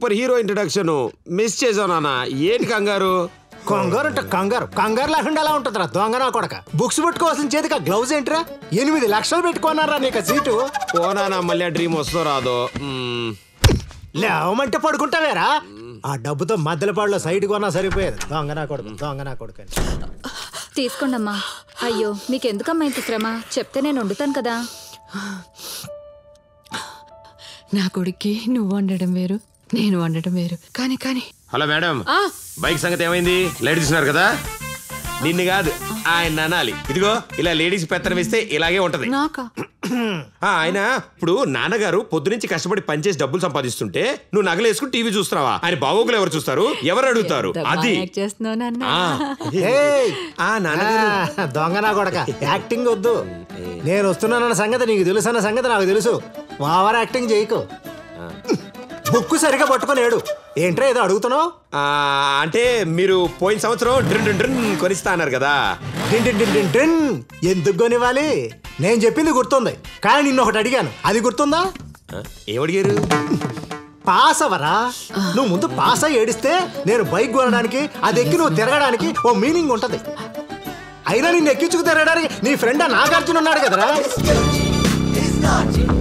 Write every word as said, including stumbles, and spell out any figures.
Super hero introduction miss చేసావు నాన్న. ఏంటి కంగారు? కంగారు అంటే కంగారు కంగారు లేకుండా ఎలా ఉంటుందిరా దొంగనా కొడక. బుక్స్ పెట్టుకోవాల్సిన చేతికి ఆ గ్లౌజ్ ఏంట్రా? ఎనిమిది లక్షలు పెట్టుకున్నారా నీకు సీటు? పోనా మళ్ళీ ఆ డ్రీమ్ వస్తుందో రాదో. మ్మ్. లేవమంటే పడుకుంటావేరా? ఆ డబ్బుతో మద్దెలపాడులో సైడ్ కొన్నా సరిపోయేది. దొంగనా కొడుకు దొంగనా కొడుకు అని. తీసుకోండమ్మా. అయ్యో మీకెందుకమ్మా ఇంత శ్రమ? చెప్తే నేను వండుతాను కదా. నా కొడుక్కి నువ్వు వండడం వేరు, నేను వండడం వేరు. కానీ కానీ హలో మేడం, బైక్ సంగతి ఏమైంది? లైట్ తీసినారు కదా. నిన్ను కాదు ఆయన అనాలి. ఇదిగో ఇలా లేడీస్ పెత్తనం ఇస్తే ఇలాగే ఉంటది. నాకా? ఆ, ఆయన ఇప్పుడు నాన్నగారు పొద్దునుంచి కష్టపడి పనిచేసి డబ్బులు సంపాదిస్తుంటే నువ్వు నగలు వేసుకుని టీవీ చూస్తున్నావా? ఆయన బాగోగులు ఎవరు చూస్తారు? ఎవరు అడుగుతారు? అది చేస్తున్నావు నాన్న. ఆ, ఏయ్! ఆ నాన్నగారు ఆ, దొంగనా కొడక యాక్టింగ్ వద్దు. నేను వస్తున్నానన్న సంగతి నీకు తెలుసు అన్న సంగతి నాకు తెలుసు. ఓవర్ యాక్టింగ్ చేయకు. బుక్కు సరిగా పట్టుకొని ఏడు. ఏంట్రా ఏదో అడుగుతున్నావు? ఆ, అంటే మీరు పోయిన సంవత్సరం డ్రిన్ డ్రిన్ డ్రిన్ కొనిస్తా అన్నారు కదా. డిన్ డిన్ డిన్ డిన్ డిన్. ఎందుకు కొనివ్వాలి? నేను చెప్పింది గుర్తుంది, కానీ నిన్ను ఒకటి అడిగాను, అది గుర్తుందా? ఆ, ఏమడిగారు? పాస్ అవరా. నువ్వు ముందు పాస్ అయ్యి ఏడిస్తే నేను బైక్ కొనడానికి, అది ఎక్కి నువ్వు తిరగడానికి ఓ మీనింగ్ ఉంటది. అయినా నిన్ను ఎక్కించుకు తిరగడానికి నీ ఫ్రెండ్ నాగార్జున ఉన్నాడు కదరా.